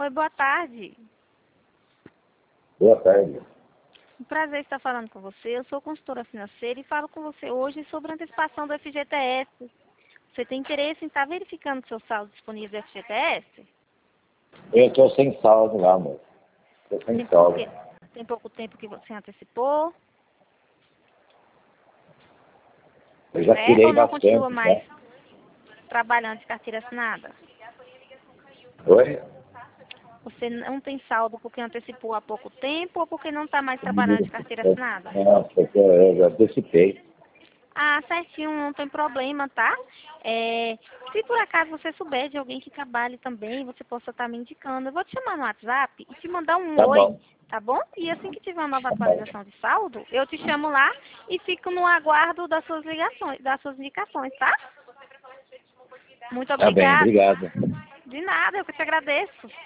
Oi, boa tarde. Boa tarde. Um prazer estar falando com você. Eu sou consultora financeira e falo com você hoje sobre a antecipação do FGTS. Você tem interesse em estar verificando seu saldo disponível do FGTS? Eu estou sem saldo lá, amor. Estou sem saldo. Tem pouco tempo que você antecipou? Eu já tirei Ou não bastante, continua mais né? trabalhando de carteira assinada? Oi? Você não tem saldo porque antecipou há pouco tempo ou porque não está mais trabalhando de carteira assinada? Não, porque eu já antecipei. Ah, certinho, não tem problema, tá? Se por acaso você souber de alguém que trabalhe também, você possa estar me indicando. Eu vou te chamar no WhatsApp e te mandar um Tá oi, bom. tá bom? E assim que tiver uma nova Tá bom. atualização de saldo, eu te chamo lá e fico no aguardo das suas ligações, das suas indicações, tá? Muito Tá bem, obrigada. obrigado. De nada, eu que te agradeço.